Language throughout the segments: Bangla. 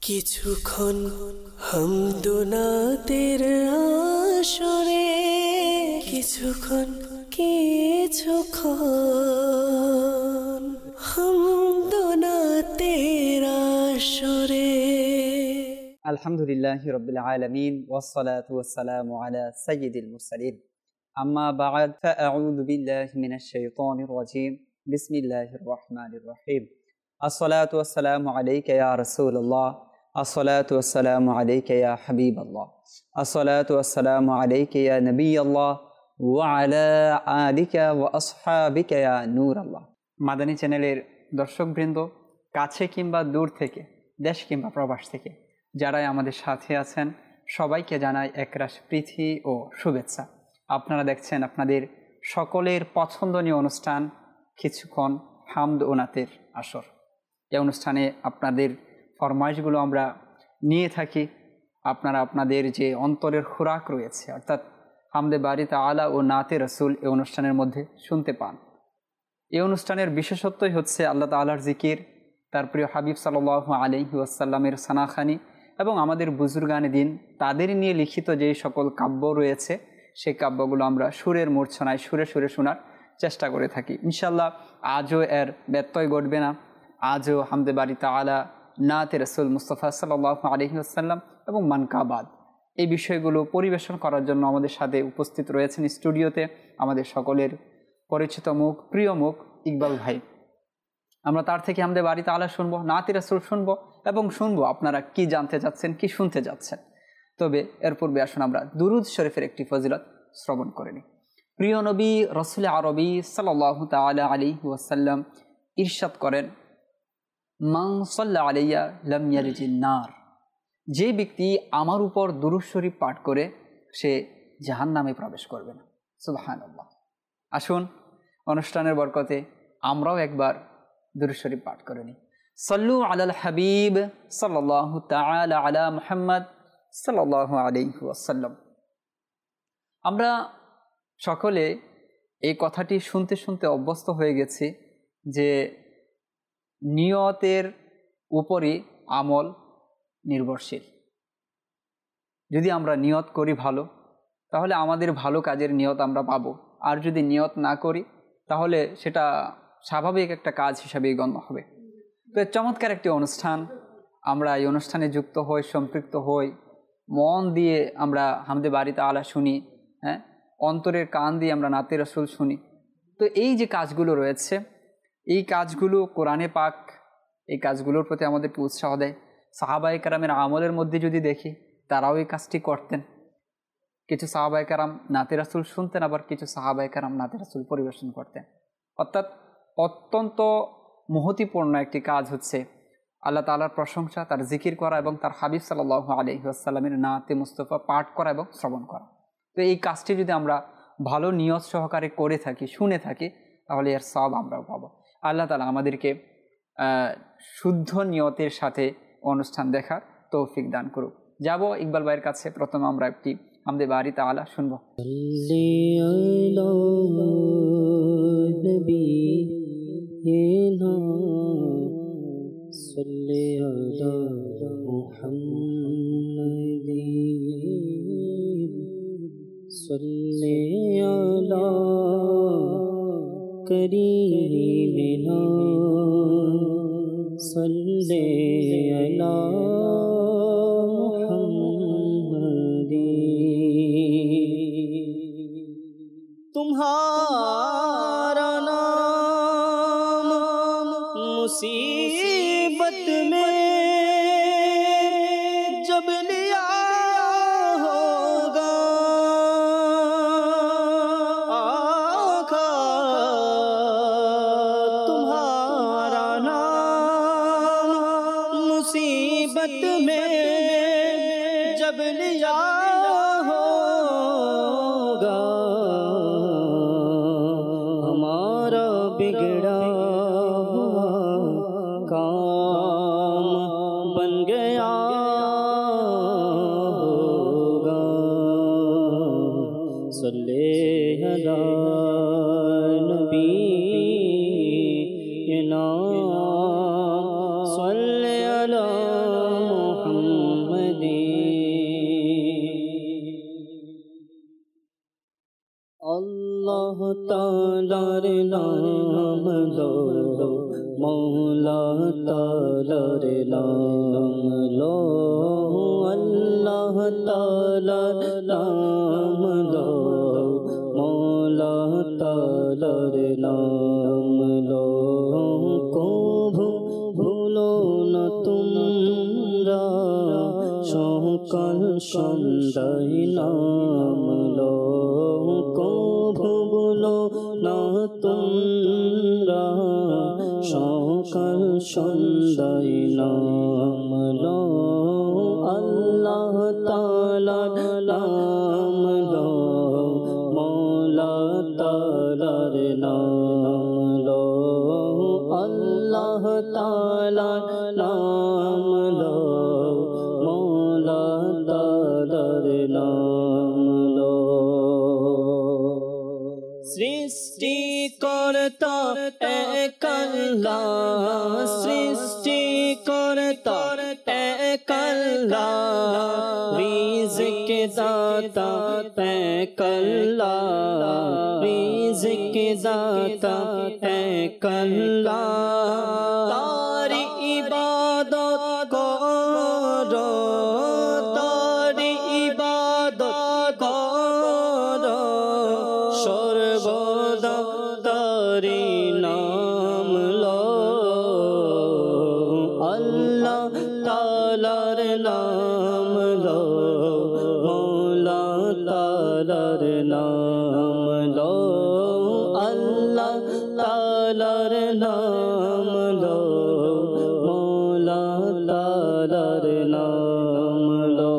কিছুক্ষণ হামদুনাতের আসরে, কিছুক্ষণ হামদুনাতের আসরে। আলহামদুলিল্লাহি রাব্বিল আলামিন ওয়াসসালাতু ওয়াসসালামু আলা সাইয়্যিদিল মুরসালিন। আম্মা বা'দ, ফাআউযু বিল্লাহি মিনাশ শাইতানির রাজীম। বিসমিল্লাহির রাহমানির রহিম। আসসালাতু ওয়াসসালামু আলাইকা ইয়া রাসূলুল্লাহ, আসসালাতু ওয়াসসালামু আলাইকা ইয়া হাবিবাল্লাহ, আসসালাতু ওয়াসসালামু আলাইকা ইয়া নবিয়াল্লাহ ওয়া আলা আলিকা ওয়া আসহাবিকা ইয়া নূরাল্লাহ। মাদানী চ্যানেলের দর্শকবৃন্দ, কাছে কিংবা দূর থেকে, দেশ কিংবা প্রবাস থেকে যারাই আমাদের সাথে আছেন, সবাইকে জানাই একরাশ প্রীতি ও শুভেচ্ছা। আপনারা দেখছেন আপনাদের সকলের পছন্দনীয় অনুষ্ঠান কিছুক্ষণ হামদ ও নাতের আসর। এই অনুষ্ঠানে আপনাদের ফরমাইশগুলো আমরা নিয়ে থাকি। আপনারা আপনাদের যে অন্তরের খোরাক রয়েছে, অর্থাৎ হামদে বারি তাআলা ও নাতে রসুল এই অনুষ্ঠানের মধ্যে শুনতে পান। এই অনুষ্ঠানের বিশেষত্বই হচ্ছে আল্লাহ তাআলার জিকির, তার প্রিয় হাবিব সাল্লাল্লাহু আলাইহি ওয়াসাল্লামের সানাখানি এবং আমাদের বুজুর্গানে দিন তাদের নিয়ে লিখিত যে সকল কাব্য রয়েছে, সেই কাব্যগুলো আমরা সুরের মূর্ছনায় সুরে সুরে শোনার চেষ্টা করে থাকি। ইনশাল্লাহ আজও এর ব্যত্যয় ঘটবে না। আজও হামদে বারি তাআলা, নাতে রসুল মুস্তাফা সাল্লাল্লাহু আলাইহি ওয়াসাল্লাম এবং মানকাবাদ এই বিষয়গুলো পরিবেশন করার জন্য আমাদের সাথে উপস্থিত রয়েছেন স্টুডিওতে আমাদের সকলের পরিচিত মুখ, প্রিয় মুখ ইকবাল ভাই। আমরা তার থেকে হামদে বারি তাআলা শুনবো, নাতে রাসূল শুনবো এবং শুনবো আপনারা কি জানতে যাচ্ছেন, কি শুনতে যাচ্ছেন। তবে এর পূর্বে আসুন আমরা দুরুদ শরীফের একটি ফজিলত শ্রবণ করে নিই। প্রিয় নবী রাসূল আরবি সাল্লাল্লাহু তাআলা আলাইহি ওয়াসাল্লাম ইরশাদ করেন, মান সাল্লা আলাইয়া লাম ইয়ালিজিন নার। যে ব্যক্তি আমার উপর দুরূদ শরীফ পাঠ করে সে জাহান্নামে প্রবেশ করবে না। সুবহানাল্লাহ। আসুন অনুষ্ঠানের বরকতে আমরাও একবার দুরূদ শরীফ পাঠ করে নিই। সাল্লু আলাল হাবিব সাল্লাল্লাহু তাআলা আলা মুহাম্মদ সাল্লাল্লাহু আলাইহি ওয়াসাল্লাম। আমরা সকলে এই কথাটি শুনতে শুনতে অভ্যস্ত হয়ে গেছি যে নিয়তের উপরই আমল নির্ভরশীল। যদি আমরা নিয়ত করি ভালো, তাহলে আমাদের ভালো কাজের নিয়ত আমরা পাবো। আর যদি নিয়ত না করি, তাহলে সেটা স্বাভাবিক একটা কাজ হিসাবেই গণ্য হবে। তো চমৎকার একটি অনুষ্ঠান, আমরা এই অনুষ্ঠানে যুক্ত হই, সম্পৃক্ত হই, মন দিয়ে আমরা হামদে বারি তাআলা শুনি, হ্যাঁ, অন্তরের কান দিয়ে আমরা নাতে রাসূল শুনি। তো এই যে কাজগুলো রয়েছে, এই কাজগুলো কোরআনে পাক এই কাজগুলোর প্রতি আমাদেরকে উৎসাহ দেয়। সাহাবায়ে কেরামের আমলের মধ্যে যদি দেখি, তারাও এই কাজটি করতেন। কিছু সাহাবায়ে কেরাম নাতে রাসূল শুনতেন, আবার কিছু সাহাবায়ে কেরাম নাতে রাসূল পরিবেশন করতেন। অর্থাৎ অত্যন্ত মহতিপূর্ণ একটি কাজ হচ্ছে আল্লাহ তাআলার প্রশংসা, তার জিকির করা এবং তার হাবিব সাল্লাল্লাহু আলাইহি ওয়াসাল্লামের নাতে মুস্তাফা পাঠ করা এবং শ্রবণ করা। তো এই কাজটি যদি আমরা ভালো নিয়ত সহকারে করে থাকি, শুনে থাকি, তাহলে এর সওয়াব আমরাও পাবো। আল্লাহ তাআলা আমাদেরকে শুদ্ধ নিয়তের সাথে অনুষ্ঠান দেখার তৌফিক দান করুক। যাব ইকবাল ভাইয়ের কাছে। প্রথমে আমরা একটি হামদে বারি তাআলা শুনবো। করিমিনা সাল্লি আলা মুহাম্মাদি। तुम्हारा नाम मुसीबत में जब लिया होगा, आका तुम्हारा नाम मुसीबत में जब लिया होगा, हमारा बिगड़ा हुआ काम बन गया होगा। सल्ले अला नबी ना सल्ले अला नाम लो मौला तालार नाम लो अल्लाह तालार नाम लो मौला तालार नाम लो को भूलो न तुमरा সকল সন্ধ্যায় নাম লো কো ভুলো না তোমরা সকল সন্ধ্যায় নাম লো আল্লাহ তাআলার নাম লো মওলা তাআলার নাম লো আল্লাহ তাআলার নাম লো মওলা তাআলার নাম লো সৃষ্টিকর্তা এক আল্লাহ সৃষ্টিকর্তা এক আল্লাহ রিজক দাতা এক আল্লাহ রিজক দাতা এক আল্লাহ তার ইবাদত করো তার ইবাদত করো সর্বদা তারি নাম লো আল্লাহ তাআলার নাম লো মওলা তাআলার নাম লো আল্লাহ তাআলার নাম লো মওলা তাআলার নাম লো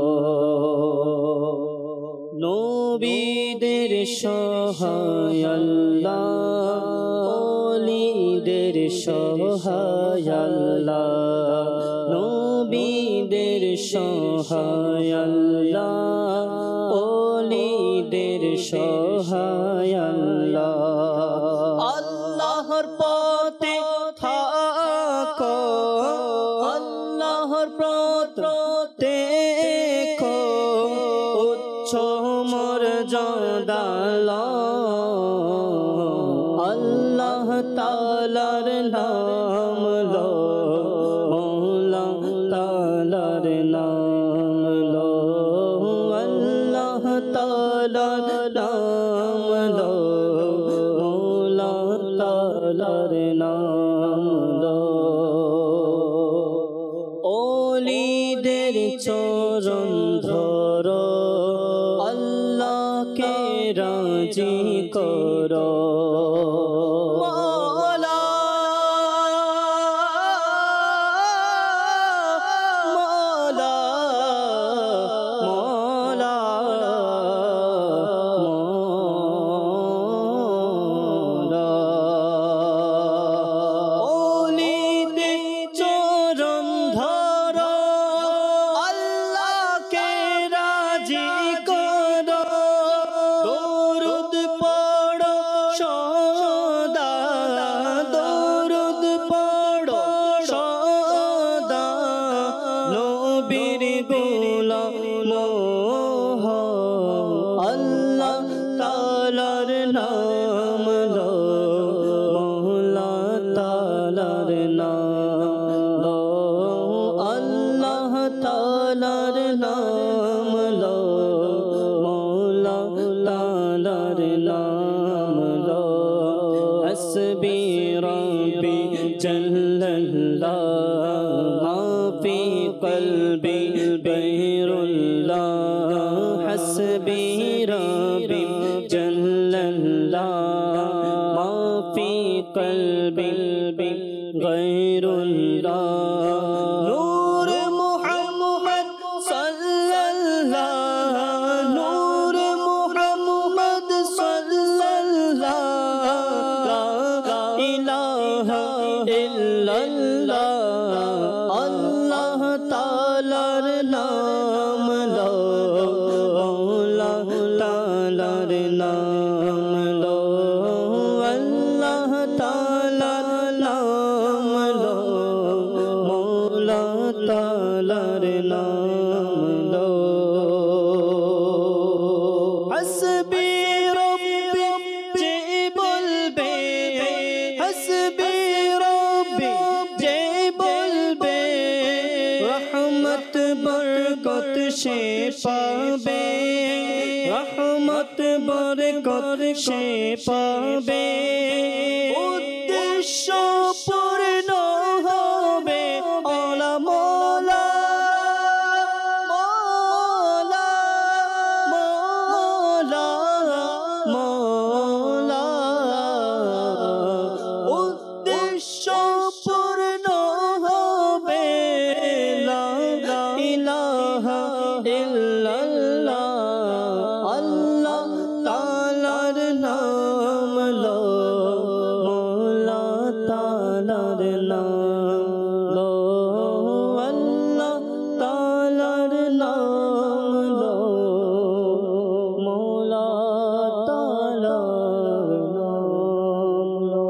নবীদের সহায় আল্লাহ ওলিদের সহায় আল্লাহ নবীদের সহায় আল্লাহ ওলিদের সহায় আল্লাহ আল্লাহর পথে থাকো আল্লাহর পথে দেখো উচ্চ মর্যাদা আল্লাহ তাআলার নাম লো মওলা তাআলার নাম লো আল্লাহ তাআলার নাম লো মওলা তাআলার নাম লো ওলিদের চরণ ধরো আল্লাহকে রাজি করো মওলা মওলা মওলা মওলা ওলিদের চরণ ধরো আল্লাহকে রাজি করো দরুদ পড়ো সদা দরুদ পড়ো সদা নবীর গোলাম হও আল্লাহ তাআলার নাম লো মওলা তাআলার নাম লো আল্লাহ তাআলার নাম লো মওলা তাআলার নাম লো হাসবি রব্বি জাল্লাল্লাহ মা ফি কলবি গায়রুল্লাহ হাসবি রব্বি জাল্লাল্লাহ মা ফি কলবি গায়রুল্লাহ নূর মুহাম্মদ সাল্লাল্লাহ নূর মুহাম্মদ সাল্লাল্লাহ লা ইলাহা ইল্লাল্লাহ আল্লাহ তাআলার নাম লো মওলা তাআলার নাম লো আল্লাহ তাআলার নাম লো মওলা তাআলার নাম লো হাসবি রব্বি যে বলবে रहमत बरकत से पावे रहमत बरकत से पावे उद्देश्य पूर्ण হবে আলা মওলা মওলা মওলা মওলা উদ্দেশ্য পূর্ণ হবে লা ইলাহা ইল্লাল্লাহ আল্লাহ তাআলার নাম লো মওলা তাআলার নাম লো আল্লাহ তাআলার নাম লো মওলা তাআলার নাম লো।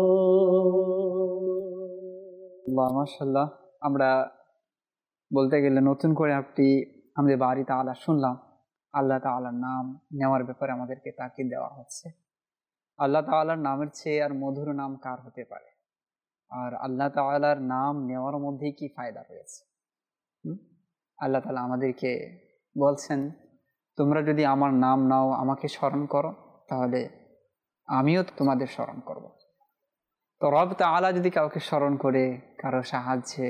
মাশাআল্লাহ, আমরা বলতে গেলে নতুন করে আমাদের বাড়ি তাআলা শুনলাম। আল্লাহ তাআলার নাম নেওয়ার ব্যাপারে আমাদেরকে তাকিদ দেওয়া হচ্ছে। আল্লাহ তাআলার নামের চেয়ে আর মধুর নাম কার হতে পারে? আর আল্লাহ তাআলার নাম নেওয়ার মধ্যে কি ফায়দা রয়েছে? আল্লাহ তাআলা আমাদেরকে বলছেন, তোমরা যদি আমার নাম নাও, আমাকে স্মরণ করো, তাহলে আমিও তোমাদের স্মরণ করব। তো রব তাআলা যদি কাউকে স্মরণ করে কারো সাহায্যে,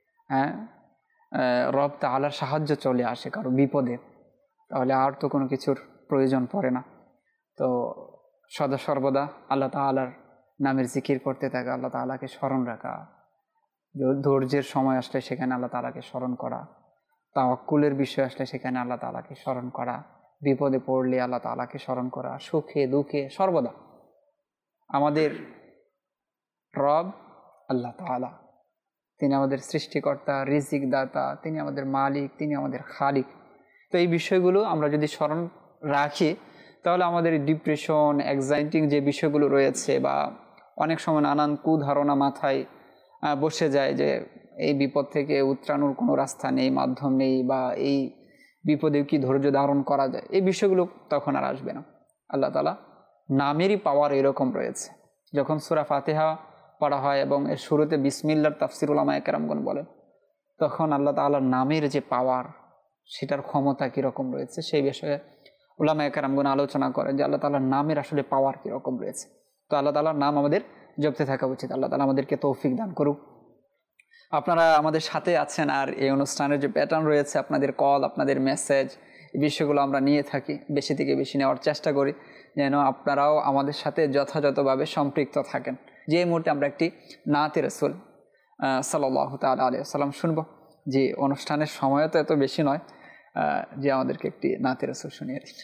রব তাআলার সাহায্য চলে আসে কারো বিপদে, তাহলে আর তো কোনো কিছুর প্রয়োজন পড়ে না। তো সদা সর্বদা আল্লাহ তাআলার নামের জিকির করতে থাকা, আল্লাহ তাআলাকে স্মরণ রাখা, ধৈর্যের সময় আসলে সেখানে আল্লাহ তাআলাকে স্মরণ করা, তাওয়াক্কুলের বিষয় আসলে সেখানে আল্লাহ তাআলাকে স্মরণ করা, বিপদে পড়লে আল্লাহ তাআলাকে স্মরণ করা, সুখে দুঃখে সর্বদা আমাদের রব আল্লাহ তাআলা, তিনি আমাদের সৃষ্টিকর্তা, রিজিক দাতা, তিনি আমাদের মালিক, তিনি আমাদের খালিক। তো এই বিষয়গুলো আমরা যদি স্মরণ রাখি, তাহলে আমাদের ডিপ্রেশন, অ্যাংজাইটি যে বিষয়গুলো রয়েছে, বা অনেক সময় নানান কুধারণা মাথায় বসে যায় যে এই বিপদ থেকে উত্তরানোর কোনো রাস্তা নেই, মাধ্যম নেই, বা এই বিপদে কি ধৈর্য ধারণ করা যায়, এই বিষয়গুলো তখন আর আসবে না। আল্লাহ তাআলা নামেরই পাওয়ার এরকম রয়েছে। যখন সূরা ফাতিহা পড়া হয় এবং এর শুরুতে বিসমিল্লাহর তাফসীর উলামায়ে কেরামগণ বলেন, তখন আল্লাহ তাআলার নামের যে পাওয়ার, সেটার ক্ষমতা কীরকম রয়েছে সেই বিষয়ে উলামায়ে কেরামগণ আলোচনা করেন যে আল্লাহ তাআলার নামের আসলে পাওয়ার কীরকম রয়েছে। তো আল্লাহ তাআলার নাম আমাদের জপতে থাকা উচিত। আল্লাহ তাআলা আমাদেরকে তৌফিক দান করুক। আপনারা আমাদের সাথে আছেন, আর এই অনুষ্ঠানের যে প্যাটার্ন রয়েছে, আপনাদের কল, আপনাদের মেসেজ, এই বিষয়গুলো আমরা নিয়ে থাকি, বেশি থেকে বেশি নেওয়ার চেষ্টা করি, যেন আপনারাও আমাদের সাথে যথাযথভাবে সম্পৃক্ত থাকেন। যে মুহূর্তে আমরা একটি নাতে রাসূল সাল্লাল্লাহু তাআলা আলাইহি ওয়াসাল্লাম শুনবো, যে অনুষ্ঠানের সময় তো এত বেশি নয়, যে আমাদেরকে একটি নাতে রাসূল শুনিয়ে দিন।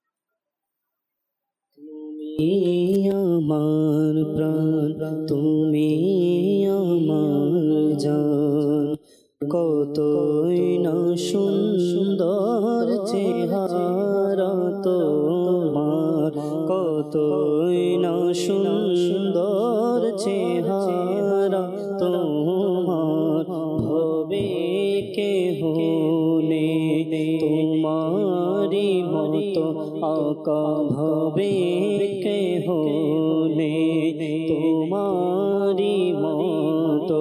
আমার প্রাণ তুমি আমার জান, কতই না সুন্দর চেহারা তোমার, কতই না সুন্দর চেহারা তোমার, ভবে কেহ নেই তোমারি মতো আকা, ভবে কেহ নেই তোমারি মতো,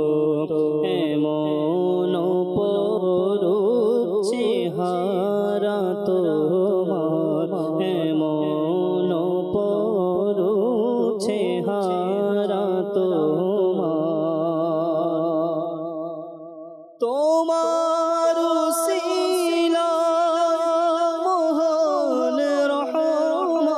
এমন অপরূপ চেহারা তোমার, এমন অপরূপ চেহারা তোমার, তোমার উসিলা মহান রহমান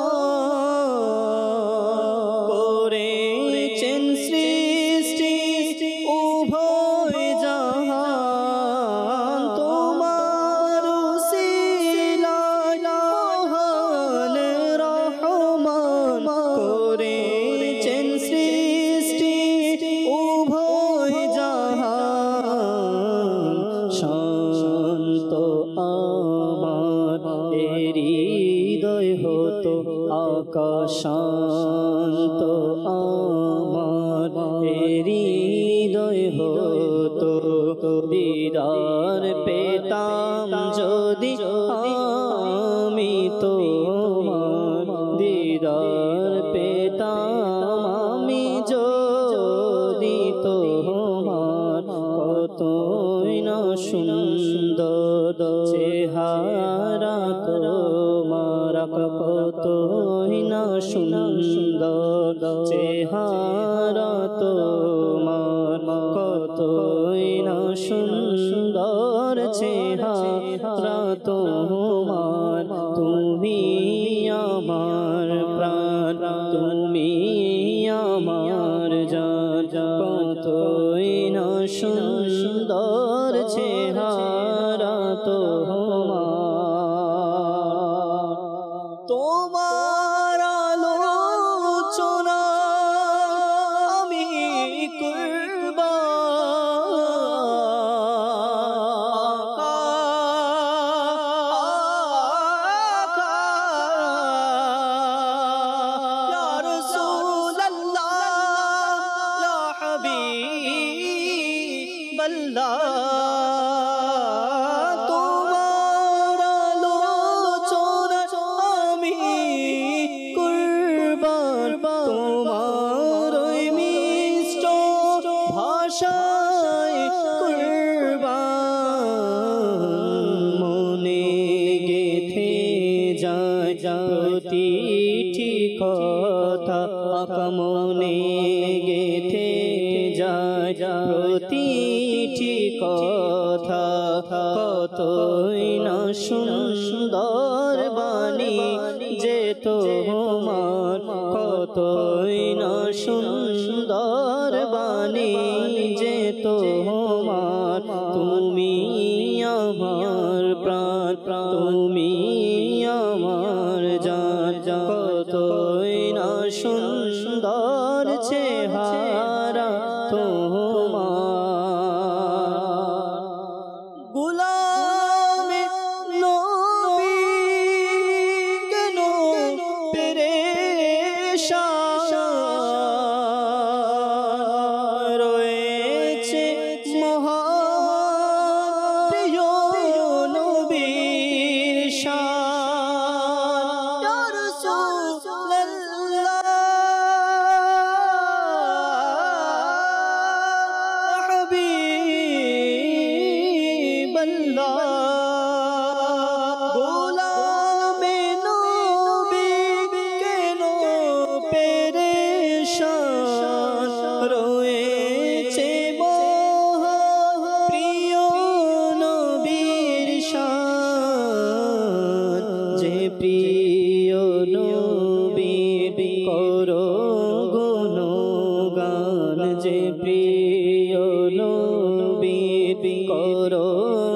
করেছেন সৃষ্টি উভয় জাহান, তোমার উসিলা মহান রহমান করেছেন সৃষ্টি উভয় জাহান, শান্ত আমার হৃদয় হতো আকাশ, শান্ত আমার হৃদয় হতো, দিদার পেতাম যদি আমি তোমার, দিদার পেতাম আমি যদি তোমার, কতই না সুন্দর সুন্দর চেহারা তোমার কতই না সুন্দর চেহারা তোমার কতই না সুন্দর চেহারা তোমার তুমি আমার প্রাণ তুমি আমার জান কতই না সুন্দর চেহারা তোমার আলোচনা আমি তোমার আলোচনা আমি কুরবান তোমার ওই মিষ্ট ভাষায় কুরবান মনে গেথে যায় প্রতিটি কথা মনে গেথে যায় প্রতিটি কথা কতই না সুন্দর বাণী যে তোমার কতই না সুন্দর বাণী যে তোমার তুমি আমার প্রাণ তুমি আমার জান কতই না সুন্দর চেহারা তোমার গোলামে নবী কেন পেরেশান রয়েছে মহাপ্রিয় নবীর শান ইয়া রাসূলুল্লাহ হাবিবাল্লাহ গোলামে নবী কেন পেরেশান রয়েছে মহাপ্রিয় নবীর শান যে প্রিয় নবীর করো গুণগান যে প্রিয় নবীর করো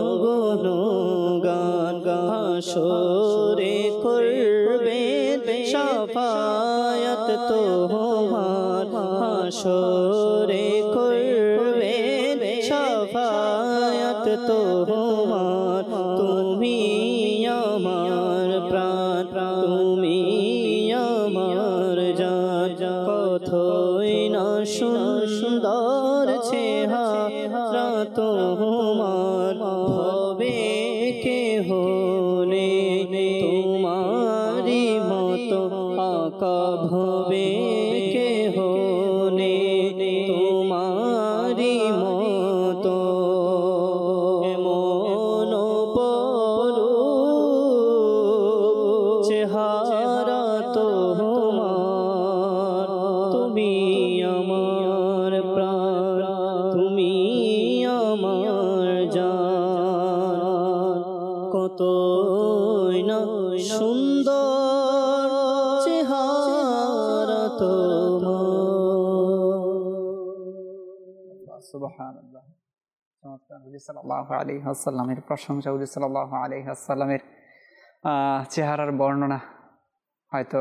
গুণগান হাসরে করবে শাফায়াত তোমার হাসরে করবে শাফায়াত তোমার তুমি আমার প্রাণ তুমি আমার জান কতই না সুন্দর চেহারা তোমার হবে কেহ নেই তোমারি মতো আকা ভবে কেহ নেই তোমারি মতো এমন চেহারা তোমার তুমি আমার প্রাণ তুমি আমার জান কতই না সুন্দর চেহারা তোমার সুবহানাল্লাহ চমৎকার নবী সাল্লাল্লাহু আলাইহি ওয়াসাল্লামের প্রশংসা নবী সাল্লাল্লাহু আলাইহি ওয়াসাল্লামের চেহারার বর্ণনা হয়তো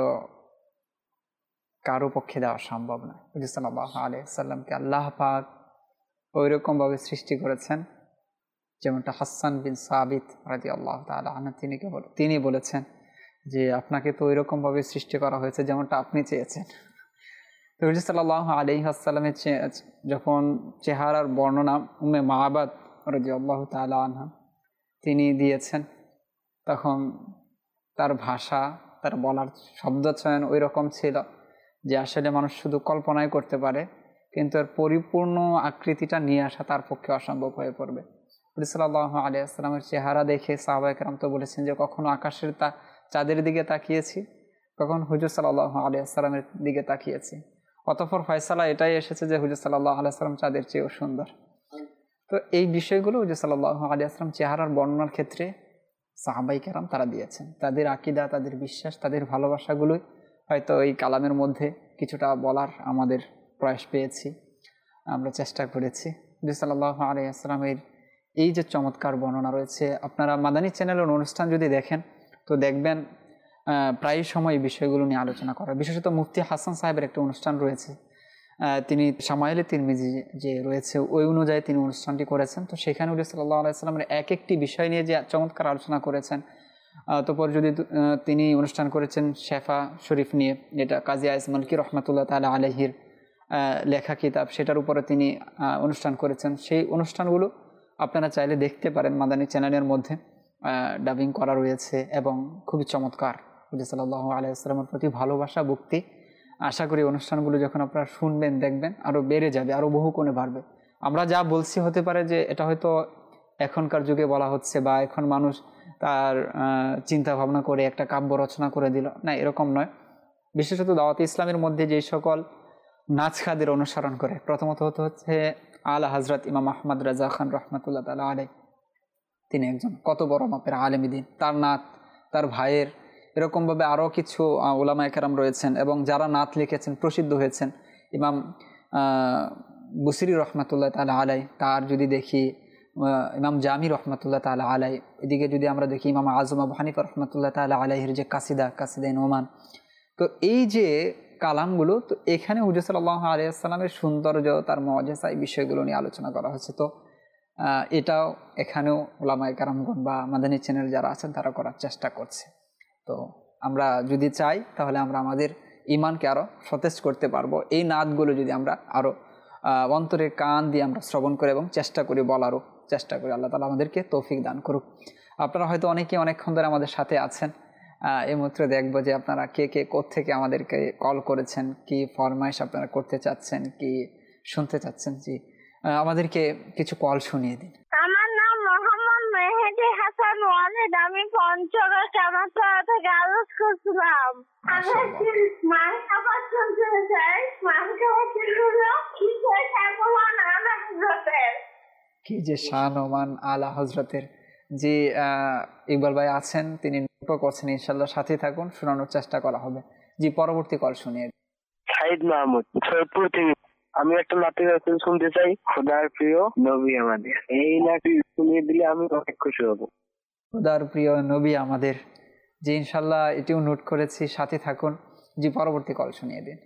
কারো পক্ষে দেওয়া সম্ভব নয় নবী সাল্লাল্লাহু আলাইহি ওয়াসাল্লামকে আল্লাহ পাক ওইরকম ভাবে সৃষ্টি করেছেন যেমনটা হাসান বিন সাবিত রাদিয়াল্লাহু তাআলা আনহু তিনি বলেছেন যে আপনাকে তো ওইরকম ভাবে সৃষ্টি করা হয়েছে যেমনটা আপনি চেয়েছেন নবী সাল্লাল্লাহু আলাইহি ওয়াসাল্লামের যখন চেহারার বর্ণনা উম্মে মাআবাদ রাদিয়াল্লাহু তাআলা আনহা তিনি দিয়েছেন তখন তার ভাষা তার বলার শব্দচয়ন ওই রকম ছিল যে আসলে মানুষ শুধু কল্পনাই করতে পারে কিন্তু এর পরিপূর্ণ আকৃতিটা নিয়ে আসা তার পক্ষে অসম্ভব হয়ে পড়বে হুজুর সাল্লাল্লাহু আলাইহি ওয়াসাল্লামের চেহারা দেখে সাহাবায়ে কেরাম তো বলেছেন যে কখনো আকাশের চাঁদের দিকে তাকিয়েছি, কখন হুজুর সাল্লাল্লাহু আলাইহি ওয়াসাল্লামের দিকে তাকিয়েছি। অতঃপর ফয়সালা এটাই এসেছে যে হুজুর সাল্লাল্লাহু আলাইহি ওয়াসাল্লাম চাঁদের চেয়েও সুন্দর। তো এই বিষয়গুলো হুজুর সাল্লাল্লাহু আলাইহি ওয়াসাল্লাম চেহারার বর্ণনার ক্ষেত্রে সাহাবায়ে কেরাম তারা দিয়েছেন। তাদের আকীদা, তাদের বিশ্বাস, তাদের ভালোবাসাগুলোই হয়তো এই কালামের মধ্যে কিছুটা বলার আমাদের প্রয়াস পেয়েছি, আমরা চেষ্টা করেছি। হুজুর সাল্লাল্লাহু আলাইহি ওয়াসাল্লামের এই যে চমৎকার বর্ণনা রয়েছে, আপনারা মাদানী চ্যানেলের অনুষ্ঠান যদি দেখেন তো দেখবেন প্রায় সময় এই বিষয়গুলো নিয়ে আলোচনা করা। বিশেষত মুফতি হাসান সাহেবের একটা অনুষ্ঠান রয়েছে, তিনি শামাইলে তিরমিজি যে রয়েছে ওই অনুযায়ী তিনি অনুষ্ঠানটি করেছেন। তো সেখানে হুজুর সাল্লাল্লাহু আলাইহি ওয়াসাল্লামের এক একটি বিষয় নিয়ে যে চমৎকার আলোচনা করেছেন। তারপর যদি তিনি অনুষ্ঠান করেছেন শেফা শরীফ নিয়ে, যেটা কাজী আইজ মালকি রহমাতুল্লাহ তাআলা আলাইহির লেখা কিতাব, সেটার উপরে তিনি অনুষ্ঠান করেছেন। সেই অনুষ্ঠানগুলো আপনারা চাইলে দেখতে পারেন, মাদানী চ্যানেলের মধ্যে ডাবিং করা রয়েছে এবং খুবই চমৎকার। হুজুর সাল্লাল্লাহু আলাইহি ওয়াসাল্লামের প্রতি ভালোবাসা, ভক্তি, আশা করি অনুষ্ঠানগুলো যখন আপনারা শুনবেন দেখবেন আরও বেড়ে যাবে, আরও বহুগুণে বাড়বে। আমরা যা বলছি হতে পারে যে এটা হয়তো এখনকার যুগে বলা হচ্ছে বা এখন মানুষ তার চিন্তা ভাবনা করে একটা কাব্য রচনা করে দিল, না, এরকম নয়। বিশেষত দাওয়াতে ইসলামের মধ্যে যেই সকল নাচ খাদের অনুসরণ করে, প্রথমত হচ্ছে আলা হযরত ইমাম আহমদ রাজা খান রহমাতুল্লাহ তাআলা আলাইহি, তিনি একজন কত বড় মাপের আলেম দ্বীন, তার নাত, তার ভাইয়ের, এরকমভাবে আরও কিছু উলামায়ে কেরাম রয়েছেন এবং যারা নাত লিখেছেন প্রসিদ্ধ হয়েছেন। ইমাম বুসিরি রহমাতুল্লাহ তাআলা আলাইহি, তার যদি দেখি ইমাম জামি রহমাতুল্লাহ তাআলা আলাইহি, এদিকে যদি আমরা দেখি ইমাম আজম আবু হানিফা রহমাতুল্লাহ তাআলা আলাইহির যে কাসিদায়ে নোমান, তো এই যে কালামগুলো, তো এখানে হুজুর সাল্লাল্লাহু আলাইহি ওয়াসাল্লামের সৌন্দর্য, তার মুআজিজা, এই বিষয়গুলো নিয়ে আলোচনা করা হচ্ছে। তো এটাও এখানেও উলামায়ে কেরামগণ বা মাদানী চ্যানেল যারা আছেন তারা করার চেষ্টা করছে। তো আমরা যদি চাই তাহলে আমরা আমাদের ঈমানকে আরও সতেজ করতে পারবো, এই নাতগুলো যদি আমরা আরও অন্তরের কান দিয়ে আমরা শ্রবণ করি এবং চেষ্টা করি বলারও চেষ্টা করি। আল্লাহ তাআলা আমাদেরকে তৌফিক দান করুক। আপনারা হয়তো অনেকেই অনেকক্ষণ ধরে আমাদের সাথে আছেন। এই মুহূর্তে দেখবো যে আপনারা কে কে কোত্থেকে আমাদেরকে কল করেছেন, কি ফরমাইশ আপনারা করতে চাচ্ছেন, কি শুনতে চাচ্ছেন। জি, আমাদেরকে কিছু কল শুনিয়ে দিন। আমার নাম মোহাম্মদ মেহেদী হাসান ওয়ালিদ, আমি পঞ্চগড় কামারপাড়া থেকে আলোচ করছিলাম। আমি মাংস খাবার শুনতে চাই। মাংস কি যে শান ও মান আলা হযরতের। জি, ইকবাল ভাই আছেন, তিনি নোটও করছেন, ইনশাআল্লাহ সাথে থাকুন, শোনানোর চেষ্টা করা হবে। জি, পরবর্তী কল শুনিয়ে। সাইদ মাহমুদ, সৈয়দপুর থেকে। আমি একটা নাতি গান শুনতে চাই, খোদার প্রিয় নবী আমাদের। এই নাতি শুনিয়ে দিলে আমি অনেক খুশি হব। খোদার প্রিয় নবী আমাদের। জি, ইনশাআল্লাহ এটিও নোট করেছি, সাথে থাকুন। জি, পরবর্তী কল শুনিয়ে দিন।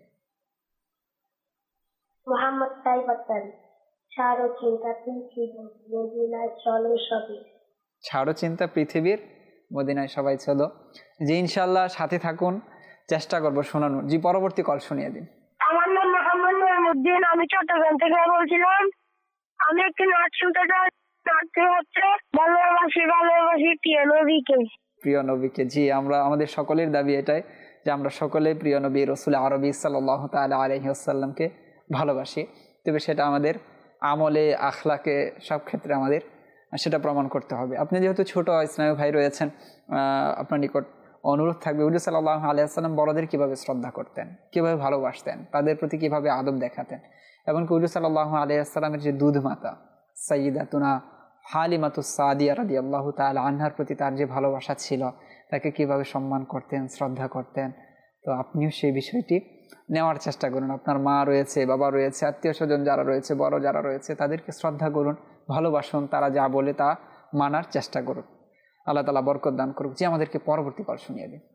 মোহাম্মদ সাইফ আক্তার, ছাড়ো চিন্তা পৃথিবী, মদিনায় চলো সবে। ছাড়ো চিন্তা পৃথিবীর, মদিনায় সবাই চলো। জি, ইনশাআল্লাহ সাথে থাকুন, চেষ্টা করবো শোনানোর। জি, পরবর্তী কল শুনিয়ে দিন। আমার নাম মোহাম্মদ নঈমুদ্দিন, আমি চট্টগ্রাম থেকে বলছিলাম। আমি একটি নাচ শুনতে চাই। নাচটি হচ্ছে ভালোবাসি ভালোবাসি প্রিয় নবীকে। প্রিয় নবীকে। জি, আমরা আমাদের সকলের দাবি এটাই যে আমরা সকলে প্রিয় নবী রাসূল আরবি সাল্লাল্লাহু তাআলা আলাইহি ওয়াসাল্লামকে ভালোবাসি। তবে সেটা আমাদের আমলে, আখলাকে, সব ক্ষেত্রে আমাদের সেটা প্রমাণ করতে হবে। আপনি যেহেতু ছোট ইসলামী ভাই রয়েছেন, আপনার নিকট অনুরোধ থাকবে, হুজুর সাল্লাল্লাহু আলাইহি ওয়াসাল্লাম বড়দের কীভাবে শ্রদ্ধা করতেন, কীভাবে ভালোবাসতেন, তাদের প্রতি কীভাবে আদব দেখাতেন, এমনকি হুজুর সাল্লাল্লাহু আলাইহি ওয়াসাল্লামের যে দুধ মাতা সাইয়্যিদাতুনা হালিমাতুস সাদিয়া রাদিয়াল্লাহু তাআলা আনহার প্রতি তার যে ভালোবাসা ছিল, তাকে কিভাবে সম্মান করতেন, শ্রদ্ধা করতেন। তো আপনিও সেই বিষয়টি নেওয়ার চেষ্টা করুন। আপনার মা রয়েছে, বাবা রয়েছে, আত্মীয় স্বজন যারা রয়েছে, বড় যারা রয়েছে, তাদেরকে শ্রদ্ধা করুন, ভালোবাসুন, তারা যা বলে তা মানার চেষ্টা করুন। আল্লাহ তাআলা বরকত দান করুক। যে আমাদেরকে পরবর্তী কল শুনিয়ে দিন।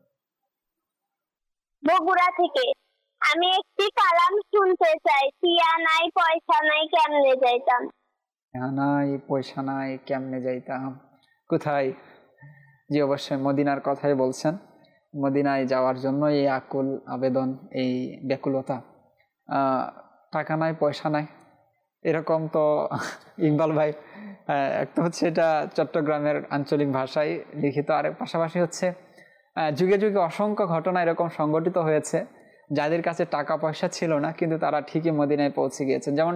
বগুড়া থেকে। আমি একটি কালাম শুনতে চাই। টিয়া নাই পয়সা নাই কেমনে যাইতাম। নাই পয়সা নাই কেমনে যাইতাম, কোথায়? জি, অবশ্যই মদিনার কথাই বলছেন। মদিনায় যাওয়ার জন্য এই আকুল আবেদন, এই ব্যাকুলতা। টাকা নাই পয়সা নাই, এরকম তো ইকবাল ভাই, একটা হচ্ছে এটা চট্টগ্রামের আঞ্চলিক ভাষায় লিখিত, আর পাশাপাশি হচ্ছে যুগে যুগে অসংখ্য ঘটনা এরকম সংঘটিত হয়েছে যাদের কাছে টাকা পয়সা ছিল না, কিন্তু তারা ঠিকই মদিনায় পৌঁছে গিয়েছেন। যেমনটা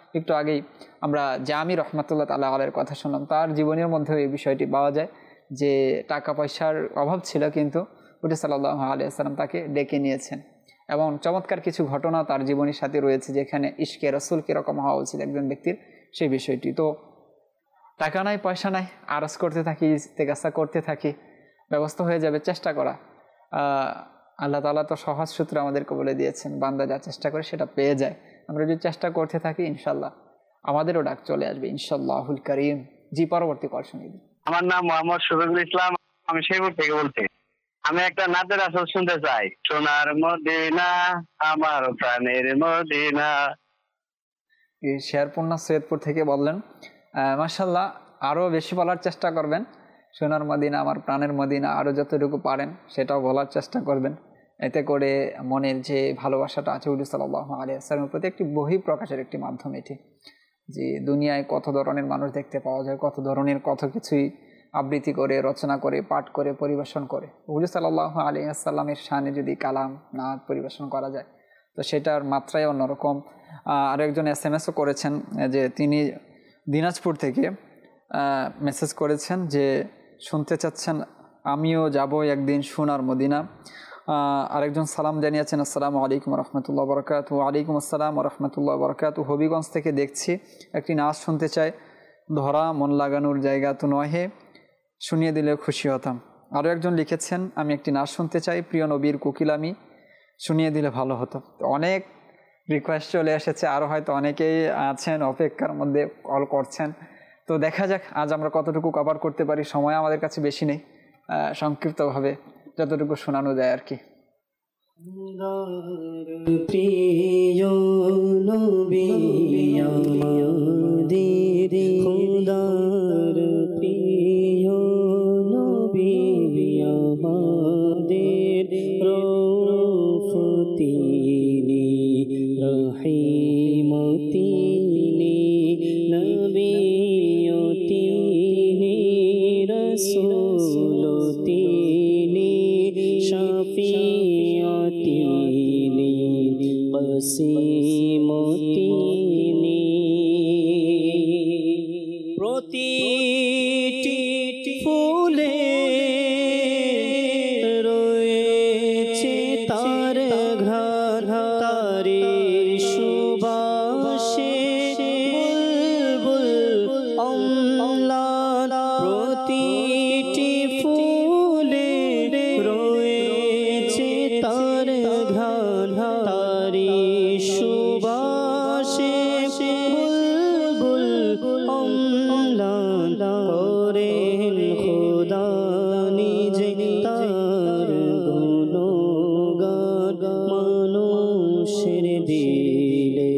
একটু আগেই আমরা জামি রহমাতুল্লাহ তাআলা আলাইহির কথা শুনলাম, তার জীবনের মধ্যেও এই বিষয়টি পাওয়া যায় যে টাকা পয়সার অভাব ছিল, কিন্তু হুজুর সাল্লাল্লাহু আলাইহি ওয়াসাল্লাম তাকে ডেকে নিয়েছেন। এবং চমৎকার কিছু ঘটনা তার জীবনের সাথে রয়েছে, যেখানে ইশকে রাসূল কীরকম হওয়া উচিত একজন ব্যক্তির, সেই বিষয়টি। তো টাকা নাই, পয়সা নাই, আরজ করতে থাকি, ইস্তেগাসা করতে থাকি, ব্যবস্থা হয়ে যাবে, চেষ্টা করা। আল্লাহ তাআলা তো সহজ সূত্র আমাদেরকে বলে দিয়েছেন, বান্দা যা চেষ্টা করে সেটা পেয়ে যায়। আমরা যদি চেষ্টা করতে থাকি ইনশাল্লাহ আমাদেরও ডাক চলে আসবে ইনশাআল্লাহুল কারীম। জি, পরবর্তী কল শুনিয়ে দিন। আমার নাম মোহাম্মদ শফিকুল ইসলাম, আমি শেরপুর থেকে বলছি। আমি একটা নাতে রাসূল শুনতে চাই। সোনার মদিনা আমার প্রাণের মদিনা। শেরপুর না সৈয়দপুর থেকে বললেন, মাশাআল্লাহ, আরও বেশি বলার চেষ্টা করবেন। সোনার মদিনা আমার প্রাণের মদিনা, আরও যতটুকু পারেন সেটাও বলার চেষ্টা করবেন। এতে করে মনের যে ভালোবাসাটা আছে হুজুর সাল্লাল্লাহু আলাইহি ওয়াসাল্লামের প্রতি একটি বহি প্রকাশের একটি মাধ্যম এটি। যে দুনিয়ায় কত ধরনের মানুষ দেখতে পাওয়া যায়, কত ধরনের কত কিছুই আবৃত্তি করে, রচনা করে, পাঠ করে, পরিবেশন করে। হুজুর সাল্লাল্লাহু আলাইহি ওয়াসাল্লামের শানে যদি কালাম নাত পরিবেশন করা যায় তো সেটার মাত্রাই অন্যরকম। আরেকজন SMS করেছেন যে তিনি দিনাজপুর থেকে মেসেজ করেছেন যে শুনতে চাচ্ছেন আমিও যাব একদিন সোনার মদিনা। আরেকজন সালাম জানিয়েছেন, আসসালামু আলাইকুম রহমতুল্লাহ বরকাত। ওয়ালাইকুম আসসালাম রহমতুল্লাহ বরকাত। হবিগঞ্জ থেকে দেখছি, একটি নাচ শুনতে চাই, ধরা মন লাগানোর জায়গা তো নহে, শুনিয়ে দিলে খুশি হতাম। আরও একজন লিখেছেন, আমি একটি নাচ শুনতে চাই, প্রিয় নবীর কোকিলামি, শুনিয়ে দিলে ভালো হতো। অনেক রিকোয়েস্ট চলে এসেছে, আরও হয়তো অনেকেই আছেন অপেক্ষার মধ্যে, কল করছেন। তো দেখা যাক আজ আমরা কতটুকু কভার করতে পারি। সময় আমাদের কাছে বেশি নেই, সংক্ষিপ্তভাবে যতটুকু শোনানো যায় আর কি। প্রিয় নবী আমাদের, খোদার প্রিয় নবী আমাদের, রউফ তিনি, রহিম তিনি, নবী তিনি, রাসূল তিনি, শাফিঈ তিনি, ওয়াসিম তিনি। প্রতিটি ফুলে রয়েছে তার ঘ্রাণ, তারে সুবাসে বুলবুল অম্লান। প্রতিটি ফুলে রয়েছে তার ঘ্রাণ, তারে সুবাসে বুলবুল অম্লান। করেন খোদা নিজে তার গুণগান, মানুষের দিলে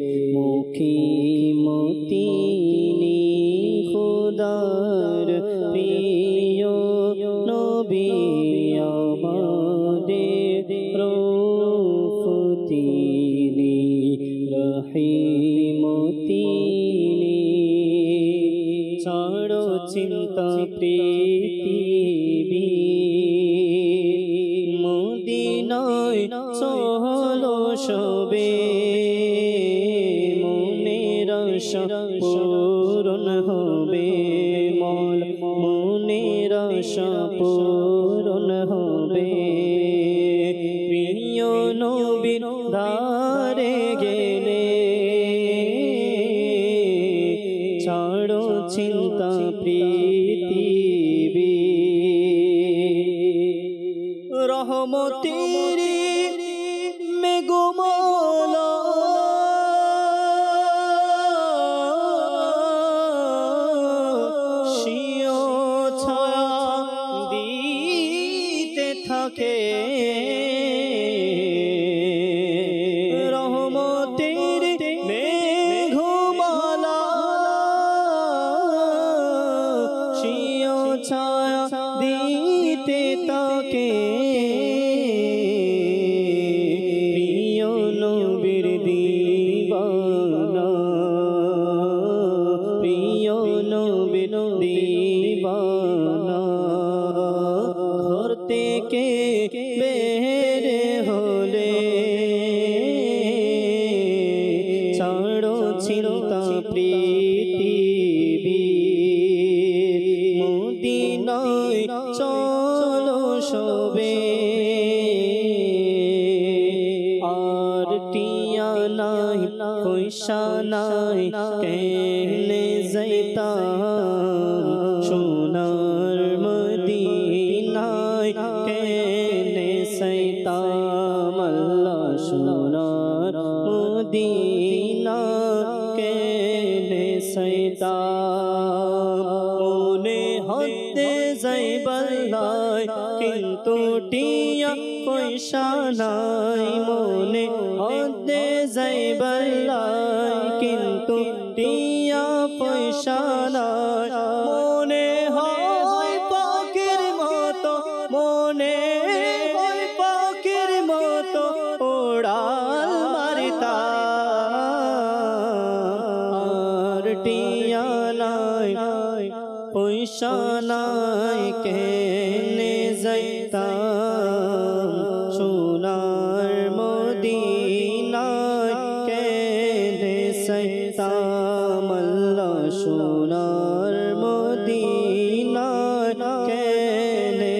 মুকিম তিনি, খোদার প্রিয় নবী আমাদের, রউফ তিনি, রহিম তিনি। ছাড়ো চিন্তা পৃথিবী, মদিনায় চলো সবে, মনের আশা পূরণ হবে, মনের আশা পূরণ হবে। প্রিয় নবীর ধারে গেলে ছাড়ো চিন্তা পৃথিবী, রহমতের মেঘমালা শিও ছায়া দিতে থাকে, রহমতের মেঘমালা শিও ছায়া দিতে থাকে। প্রিয় নবীর দিবানা, প্রিয় নবীর দিবানা, ঘর থেকে বের হলে ছাড়ো চিন্তা মদিনায় চলো সবে আর টিয়া নাই পয়সা নাই কেনে যাইতাম সোনার মদিনায় কেনে যাইতাম আল্লাহ সোনার মদিনা কেনে যাইতাম মনে হতে যাইবাল্লাই কিন্তু টিয়া পয়সা নাই মনে হতে যাইবাল্লাই কিন্তু টিয়া পয়সা নাই মনে হয় পাখির মতো মনে হয় পাখির মতো ওড়াল মারিতাম আর টিয়া নাই পয়সা নাই কেনে যাইতাম সোনার মদিনায় কেনে যাইতাম আল্লাহ সোনার মদিনায় কেনে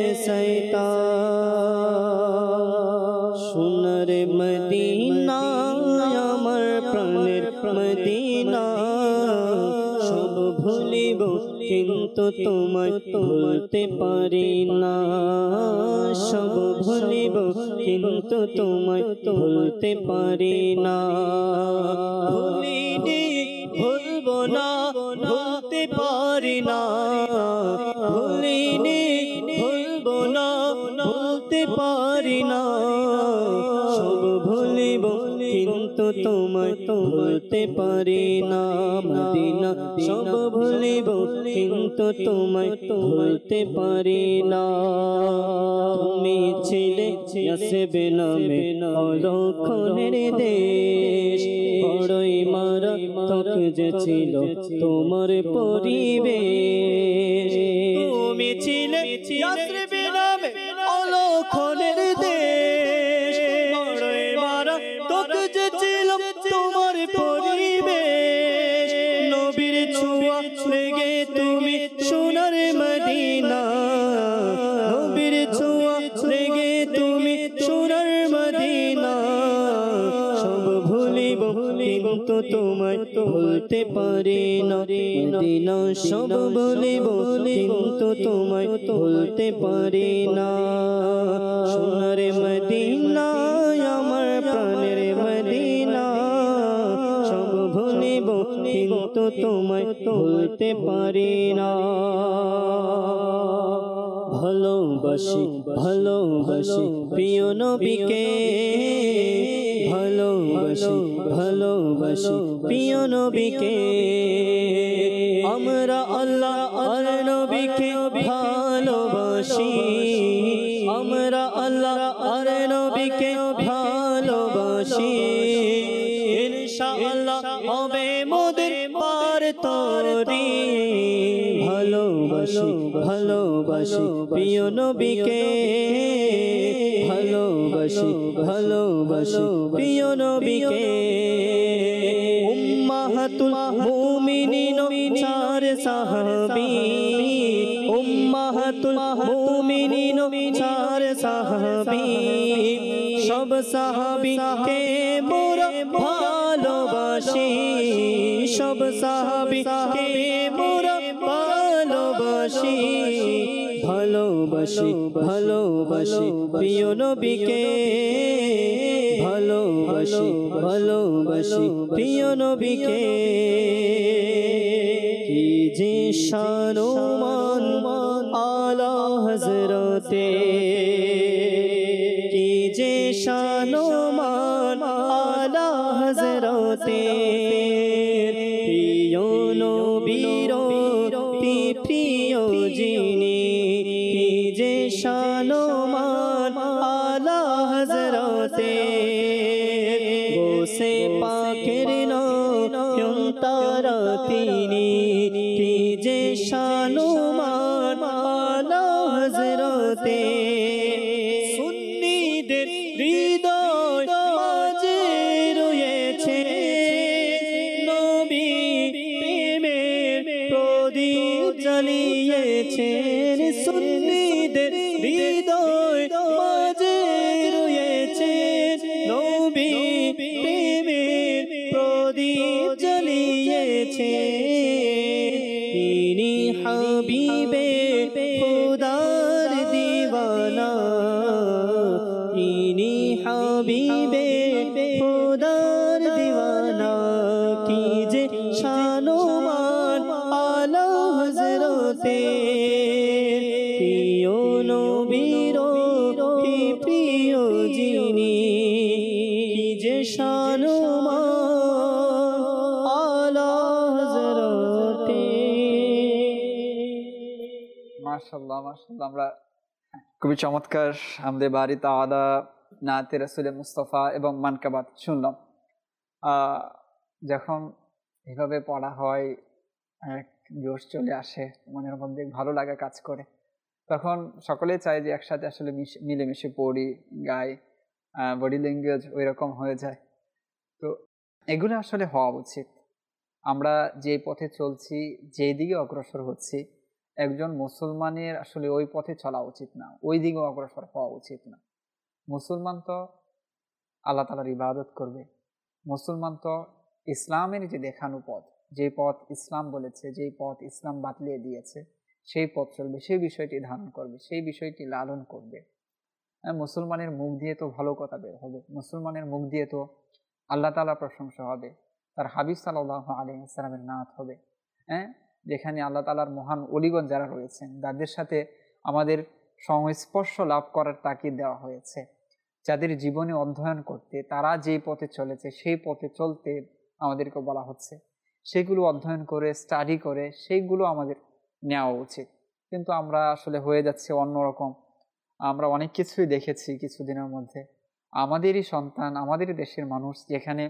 যাইতাম সোনার মদিনা আমার প্রাণের মদিনা সব ভুলিব কিন্তু তোমায় ভুলতে পারি না সব ভুলিব কিন্তু তোমায় ভুলতে পারি না ভুলিনি ভুলবো না ভুলতে পারি না ভুলিনি ভুলবো না ভুলতে পারি না সব ভুলিব কিন্তু তোমায় ভুলতে পারি না মদিনা সব ভুলিব কিন্তু তোমায় ভুলতে পারি না তুমি ছিলে ইয়াসবে নামে অলক্ষণের দেশ বড়ই মারাত্মক যে ছিল তোমার পরিবেশ তুমি ছিলে ইয়াসবে নামে অলক্ষণের দেশ বড়ই মারাত্মক যে ছিল তোমার পরিবেশ নবীর ছোঁয়া লেগে তুমি সোনার মদিনা নবীর ছোঁয়া লেগে তুমি সোনার মদিনা সব ভুলিব কিন্তু তোমায় ভুলতে পারি না মদিনা সব ভুলিব কিন্তু তোমায় ভুলতে পারি না সোনার মদিনা আমার প্রাণের মদিনা সব ভুলিব কিন্তু তোমায় ভুলতে পারি না ভালোবাসি ভালোবাসি প্রিয় নবীকে ভালোবাসি ভালোবাসি প্রিয় নবীকে আমরা আল্লাহ আর নবীকে ভালোবাসি আমরা আল্লাহ আর নবীকে ভালোবাসি ইনশাআল্লাহ হবে মোদের পার তরি ভালোবাসি ভালোবাসি প্রিয় নবীকে ভালোবাসি ভালোবাসি প্রিয় নবীকে উম্মাহাতুল মুমিনিন চার সাহাবী উম্মাহাতুল মুমিনিন চার সাহাবী সব সাহাবীকে মোরা ভালোবাসি সব সাহাবীকে মোরা ভালোবাসি ভালোবাসি ভালোবাসি প্রিয় নবীকে ভালোবাসি ভালোবাসি প্রিয় নবীকে কি যে শান আলা হযরতে কি যে শান আলা হযরতে প্রিয় নবীর প্রিয় যিনি কি যে শান আলা হযরতে গোসে পাকের নয়ন তারা তিনি কি যে শান আলা হযরতে সুন্নিদের হৃদয় মাঝে রয়েছে নবী প্রেমের প্রদীপ জ্বালিয়েছেন সুন্নিদের হৃদয় মাঝে রয়েছে নবী প্রেমের প্রদীপ জ্বালিয়েছে তিনি হাবিবে খোদার দিওয়ানা তিনি হাবিবে খোদার দিওয়ানা কি যে শানুমান আলা হযরতে প্রিয় নবীর প্রিয় যিনি কি যে শানুমান আলা হযরতে। মাশাআল্লাহ মাশাআল্লাহ, আমরা খুবই চমৎকার আমাদের বাড়ি তাআলা নাতে রাসূলে মুস্তাফা এবং মানকাবাত শুনলাম। যখন এভাবে পড়া হয় এক জোশ চলে আসে, মনের মধ্যে ভালো লাগা কাজ করে, তখন সকলেই চায় যে একসাথে আসলে মিলেমিশে পড়ি, গাই, বডি ল্যাঙ্গুয়েজ ওই রকম হয়ে যায়। তো এগুলো আসলে হওয়া উচিত। আমরা যে পথে চলছি, যেই দিকে অগ্রসর হচ্ছি, একজন মুসলমানের আসলে ওই পথে চলা উচিত না, ওই দিকে অগ্রসর হওয়া উচিত না। মুসলমান তো আল্লাহ তাআলার ইবাদত করবে, মুসলমান তো ইসলামের যে দেখানো পথ, যে পথ ইসলাম বলেছে, যেই পথ ইসলাম বাতলিয়ে দিয়েছে, সেই পথ চলবে, সেই বিষয়টি ধারণ করবে, সেই বিষয়টি লালন করবে। মুসলমানের মুখ দিয়ে তো ভালো কথা বের হবে, মুসলমানের মুখ দিয়ে তো আল্লাহ তাআলার প্রশংসা হবে, তার হাবিব সাল্লাল্লাহু আলাইহি ওয়াসাল্লামের নাত হবে। যেখানে আল্লাহ তাআলার মহান ওলিগণ যারা রয়েছেন, যাদের সাথে আমাদের সংস্পর্শ লাভ করার তাকিদ দেওয়া হয়েছে, যাদের জীবনে অধ্যয়ন করতে, তারা যেই পথে চলেছে সেই পথে চলতে আমাদেরকে বলা হচ্ছে, সেগুলো অধ্যয়ন করে স্টাডি করে সেইগুলো আমাদের নেওয়া উচিত। কিন্তু আমরা আসলে হয়ে যাচ্ছে অন্যরকম। আমরা অনেক কিছুই দেখেছি কিছুদিনের মধ্যে, আমাদেরই সন্তান, আমাদেরই দেশের মানুষ, যেখানে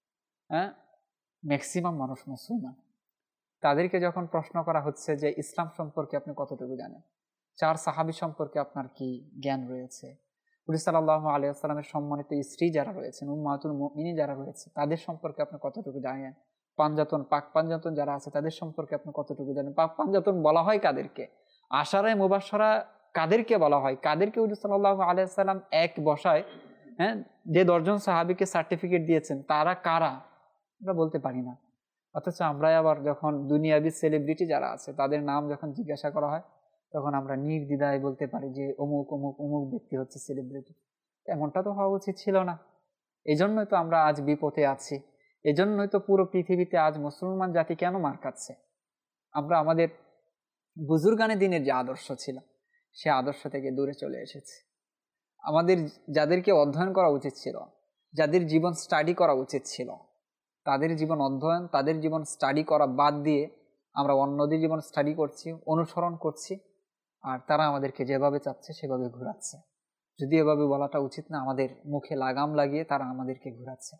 ম্যাক্সিমাম মানুষ মুসলমান, তাদেরকে যখন প্রশ্ন করা হচ্ছে যে ইসলাম সম্পর্কে আপনি কতটুকু জানেন, 4 সাহাবী সম্পর্কে আপনার কি জ্ঞান রয়েছে, নবী সাল্লাল্লাহু আলাইহি ওয়াসাল্লামের সম্মানিত স্ত্রী যারা রয়েছেন, উম্মাহাতুল মুমিনিন যারা রয়েছে, তাদের সম্পর্কে আপনি কতটুকু জানেন, পাঞ্জাতন, পাক পাঞ্জাতন যারা আছে তাদের সম্পর্কে আপনি কতটুকু জানেন। পাক পাঞ্জাতন বলা হয় কাদেরকে, আশারায়ে মুবাশশারা কাদেরকে বলা হয়, কাদেরকে নবী সাল্লাল্লাহু আলাইহি ওয়াসাল্লাম এক বসায় যে 10 জন সাহাবীকে সার্টিফিকেট দিয়েছেন, তারা কারা আমরা বলতে পারি না। অথচ আমরা আবার যখন দুনিয়াবি সেলিব্রিটি যারা আছে তাদের নাম যখন জিজ্ঞাসা করা হয়, তখন আমরা নির্দ্বিধায় বলতে পারি যে অমুক অমুক অমুক ব্যক্তি হচ্ছে সেলিব্রিটি। এমনটা তো হওয়া উচিত ছিল না। এজন্যই তো আমরা আজ বিপদে আছি, এজন্যই তো পুরো পৃথিবীতে আজ মুসলমান জাতি কেন মার খাচ্ছে। আমরা আমাদের বুজুর্গানে দিনের যে আদর্শ ছিল, সে আদর্শ থেকে দূরে চলে এসেছি। আমাদের যাদেরকে অধ্যয়ন করা উচিত ছিল, যাদের জীবন স্টাডি করা উচিত ছিল, তাদের জীবন অধ্যয়ন, তাদের জীবন স্টাডি করা বাদ দিয়ে আমরা অন্যদের জীবন স্টাডি করছি, অনুসরণ করছি, আর তারা আমাদেরকে যেভাবে চাচ্ছে সেভাবে ঘোরাচ্ছে। যদি এভাবে বলাটা উচিত না, আমাদের মুখে লাগাম লাগিয়ে তারা আমাদেরকে ঘোরাচ্ছে।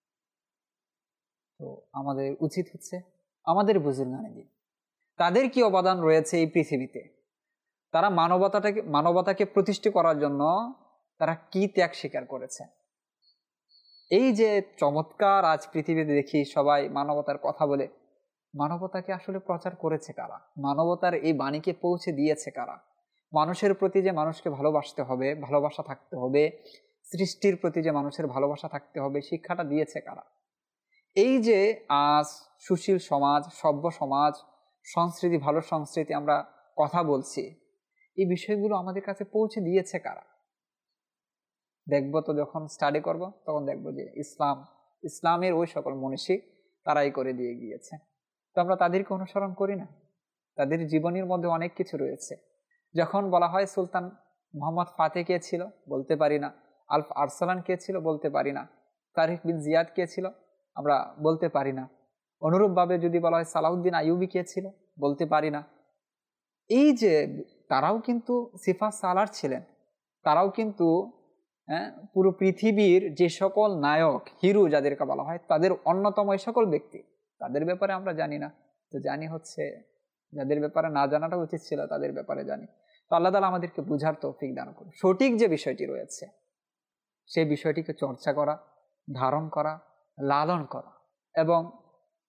তো আমাদের উচিত হচ্ছে আমাদের বুজুর্গানে দিন, তাদের কি অবদান রয়েছে এই পৃথিবীতে, তারা মানবতাকে প্রতিষ্ঠা করার জন্য তারা কি ত্যাগ স্বীকার করেছে। এই যে চমৎকার আজ পৃথিবীতে দেখি সবাই মানবতার কথা বলে, মানবতাকে আসলে প্রচার করেছে কারা, মানবতার এই বাণীকে পৌঁছে দিয়েছে কারা, মানুষের প্রতি যে মানুষকে ভালোবাসতে হবে, ভালোবাসা থাকতে হবে, সৃষ্টির প্রতি যে মানুষের ভালোবাসা থাকতে হবে, শিক্ষাটা দিয়েছে কারা। এই যে আজ সুশীল সমাজ, সভ্য সমাজ, সংস্কৃতি, ভালো সংস্কৃতি আমরা কথা বলছি, এই বিষয়গুলো আমাদের কাছে পৌঁছে দিয়েছে কারা। দেখবো তো যখন স্টাডি করব, তখন দেখবো যে ইসলামের ওই সকল মনীষী তারাই করে দিয়ে গিয়েছে। তো আমরা তাদেরকে অনুসরণ করি না, তাদের জীবনের মধ্যে অনেক কিছু রয়েছে। যখন বলা হয় সুলতান মোহাম্মদ ফাতেহ কে ছিল, বলতে পারি না। আলফ আরসালান কে ছিল, বলতে পারি না। তারিক বিন জিয়াদ কে ছিল, আমরা বলতে পারি না। অনুরূপভাবে যদি বলা হয় সালাউদ্দিন আইয়ুবী কে ছিল, বলতে পারি না। এই যে তারাও কিন্তু সিফাত সালার ছিলেন, তারাও কিন্তু পুরো পৃথিবীর যে সকল নায়ক, হিরো যাদেরকে বলা হয়, তাদের অন্যতম এই সকল ব্যক্তি, তাদের ব্যাপারে আমরা জানি না। তো জানি হচ্ছে যাদের ব্যাপারে না জানাটা উচিত ছিল, তাদের ব্যাপারে জানি। তো আল্লাহ তাআলা আমাদেরকে বুঝার তৌফিক দান করুন। সঠিক যে বিষয়টি রয়েছে সেই বিষয়টিকে চর্চা করা, ধারণ করা, লালন করা, এবং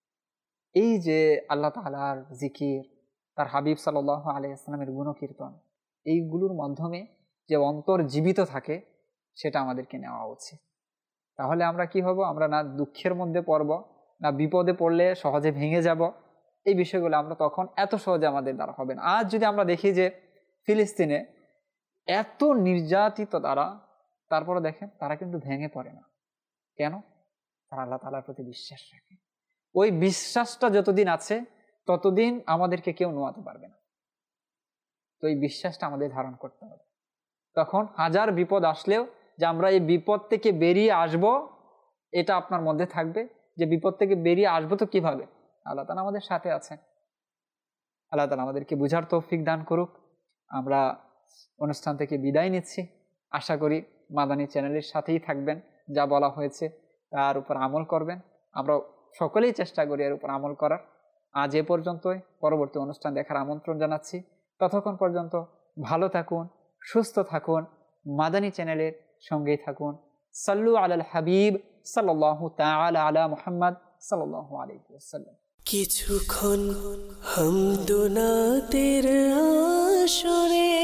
এই যে আল্লাহ তাআলার জিকির, তার হাবিব সাল্লাল্লাহু আলাইহি ওয়াসাল্লামের গুণকীর্তন, এইগুলোর মাধ্যমে যে অন্তর জীবিত থাকে সেটা আমাদেরকে নেওয়া উচিত। তাহলে আমরা কি হব, আমরা না দুঃখের মধ্যে পড়ব, না বিপদে পড়লে সহজে ভেঙে যাব। এই বিষয়গুলো আমরা তখন এত সহজে আমাদের দ্বারা হবে না। আজ যদি আমরা দেখি যে ফিলিস্তিনে এত নির্যাতিত দ্বারা, তারপরে দেখেন তারা কিন্তু ভেঙে পড়ে না। কেন? তারা আল্লাহ তাআলার প্রতি বিশ্বাস রাখে। ওই বিশ্বাসটা যতদিন আছে ততদিন আমাদেরকে কেউ নোয়াতে পারবে না। তো এই বিশ্বাসটা আমাদের ধারণ করতে হবে। তখন হাজার বিপদ আসলেও যে আমরা এই বিপদ থেকে বেরিয়ে আসব, এটা আপনার মধ্যে থাকবে যে বিপদ থেকে বেরিয়ে আসবো তো কিভাবে, আল্লাহ তাআলা আমাদের সাথে আছেন। আল্লাহ তাআলা আমাদেরকে বুঝার তৌফিক দান করুক। আমরা অনুষ্ঠান থেকে বিদায় নিচ্ছি। আশা করি মাদানী চ্যানেলের সাথেই থাকবেন, যা বলা হয়েছে তার উপর আমল করবেন। আমরা সকলেই চেষ্টা করি এর উপর আমল করার। আজ এ পর্যন্তই, পরবর্তী অনুষ্ঠান দেখার আমন্ত্রণ জানাচ্ছি। ততক্ষণ পর্যন্ত ভালো থাকুন, সুস্থ থাকুন, মাদানী চ্যানেলের সঙ্গেই থাকুন। সাল্লু আলাল হাবিব সাল্লাল্লাহু তাআলা আলা মুহাম্মদ সাল্লাল্লাহু আলাইহি ওয়াসাল্লাম। কিছুক্ষণ হামদুনাতের আসরে,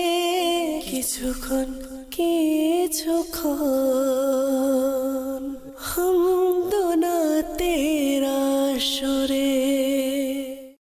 কিছুক্ষণ